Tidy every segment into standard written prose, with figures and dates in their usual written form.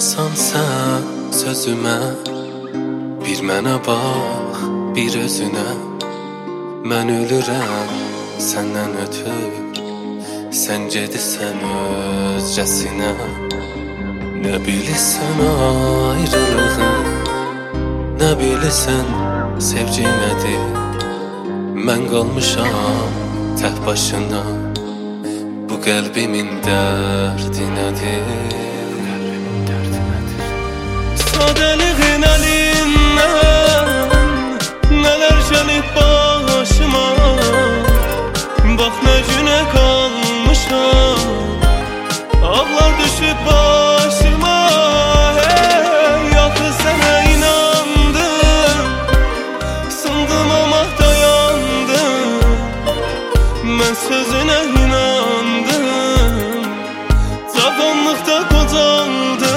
İnanmasan sən sözümə, bir mənə bax, bir özünə. Mən ölürəm səndən ötür, sən gedirsən özcəsinə. Nə bilirsən ayrılığın, nə bilirsən sevgi nədir. Mən qalmışam tək başına, bu qəlbimin dərdi nədir? Sadeliğin elinden neler gelip başıma, bak ne güne kalmışam, ağlar düşüp başıma. Hey, yakı sana inandım, sındım ama dayandım. Ben sözüne inandım, zamanlıkta kocaldım.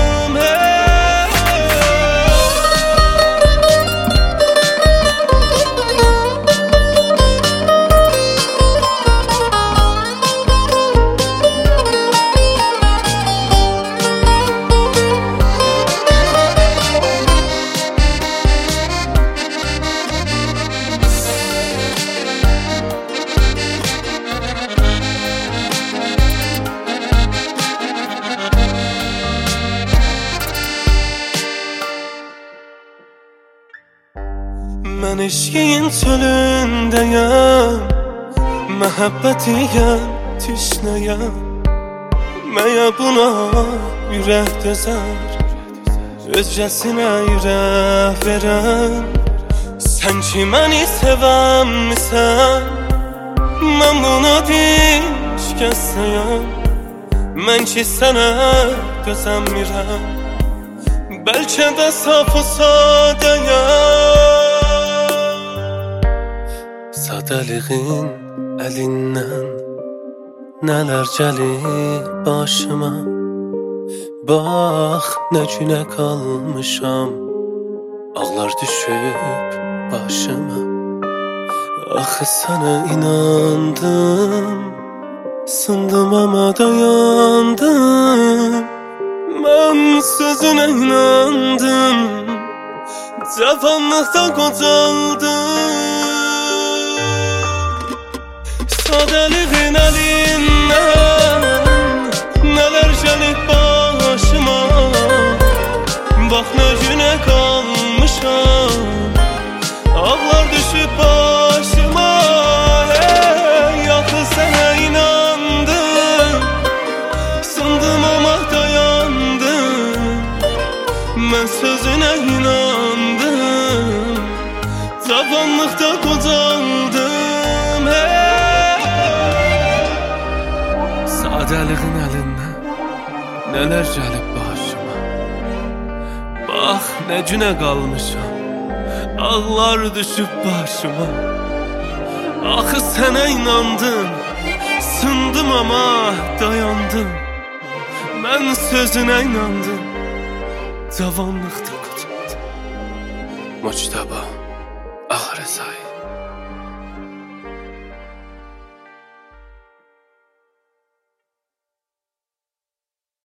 Mən eşkiyin çölündəyəm, məhəbbətiyəm, tüşnəyəm. Məyə buna ürək dözər, özcəsinə ürək verən. Sən ki məni sevəmmisən, mən buna dinç kəsəyəm. Mən ki sənə dözəmmirəm, bəlkə də saf o sadəyəm. Sadeliğin elinden neler gelip başıma, bak ne güne kalmışam, ağlar düşüp başıma. Axı sana inandım, sındım ama dayandım. Ben sözüne inandım, cavanlıkta kocaldım. Sadeliğin elinden neler gelip başıma, bak ne güne kalmışam, ağlar düşüp başıma. Hey, yakı sana inandım, sındım ama dayandım. Ben sözüne inandım, zamanlıkta kocaldım. Hey. Sadeliğin elinden neler gelip başıma, bak ne güne kalmışam, ağlar düşüp başıma. Axı sana inandım, sındım ama dayandım. Ben sözüne inandım, cavanlıkta kocaldım. Muçtaba Ağrı Say.